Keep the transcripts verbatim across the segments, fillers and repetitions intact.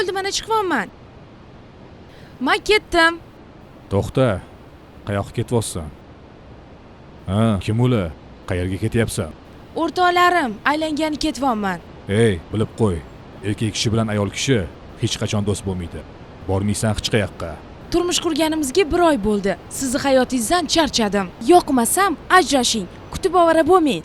bo'ldi, mana chiqyapman. Men ketdim. To'xta. Qayoqqa ketyapsan? Ha, kim ular? Qayerga ketyapsan? O'rtoqlarim, aylangani ketyapman. Ey, bilib qo'y. Erkak kishi bilan ayol kishi hech qachon do'st bo'lmaydi. Bormaysan hech qayoqqa. Turmush qurganimizga bir oy bo'ldi. Sizni hayotingizdan charchadim. Yoqmasam, ajrashing. Kutib ovora bo'lmang.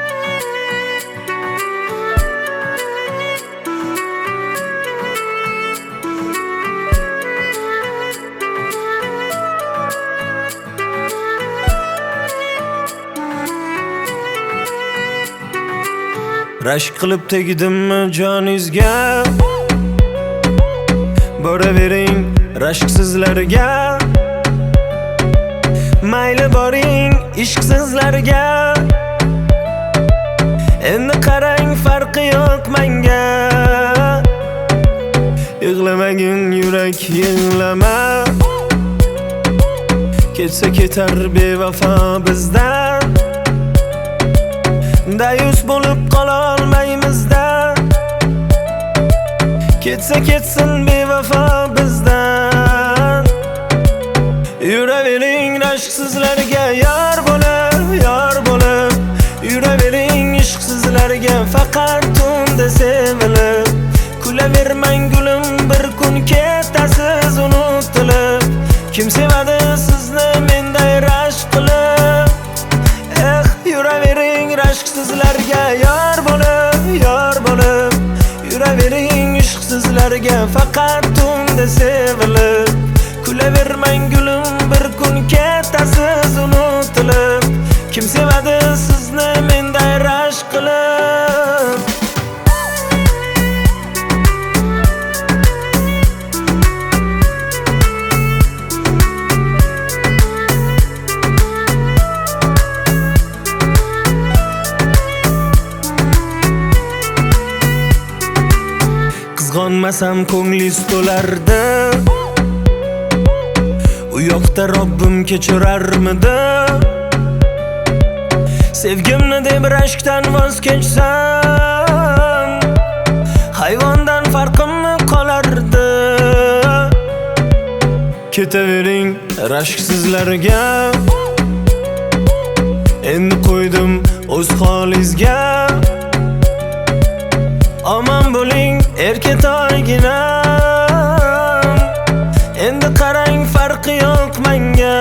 Rashk qilib tegdimmi joningizga? Boravering rashksizlarga. Mayli boring ishqsizlarga. Endi qarang farqi yo'q menga. Yig'lamagin yurak yig'lama. Ketsa ketar bevafo bizdan. Dayus bo'lib qola olmaymiz-da. Ketsa ketsin bevafo bizdan. Yuravering rashksizlarga yor bo'lib, yor bo'lib. Yuravering ishqsizlarga faqat tunda sevilib. Kulavermang gulim, bir kun ketasiz unutilib. Kim sevadi sizni menday rashk qilib? Eh, yuravering rashksizlarga yor bo'lib, yor bo'lib. Yuravering ishqsizlarga faqat tunda sevilib. Kulavermang gulim, bir kun ketasiz unutilib. Kim sevadi sizni menday rashk qilib? Qizg'onmasam ko'nglingiz to'lardi. U yoqda Robbim kechirarmidi? Sevgimni deb rashkdan voz kechsam, hayvondan farqimni qolardi. Ketavering rashksizlarga. Endi qo'ydim o'z holingizga. Aman bo'ling erkatoyginam. Endi qarang farqi yo'q menga.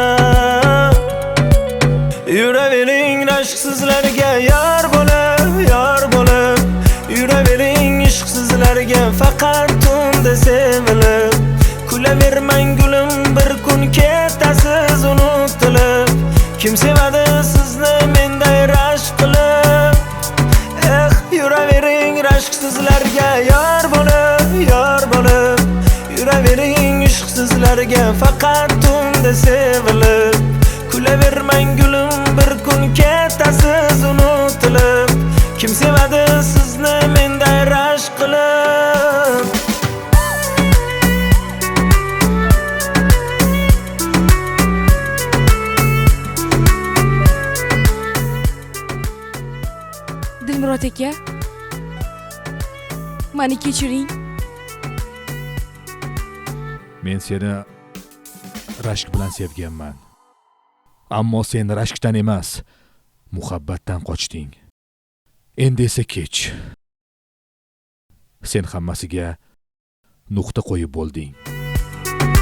Yuravering rashksizlarga yor bo'lib, yor bo'lib. Yuravering ishqsizlarga faqat tunda sevilib. Kulavermang gulim, bir kun ketasiz unutilib. Kim sevadi sizni menday rashk qilib? Eh, yuravering rashksizlarga yor bo'lib, yor bo'lib. Yuravering ishqsizlarga faqat tunda sevilib. Kulavermang gulim, bir kun ketasiz unutilib. Kim sevadi sizni menday rashk qilib? Dilmurod aka, meni kechiring. Men seni rashk bilan sevganman. Ammo sen rashkdan emas, muhabbatdan qochding. Endi esa kech. Sen hammasiga nuqta qo'yib bo'lding.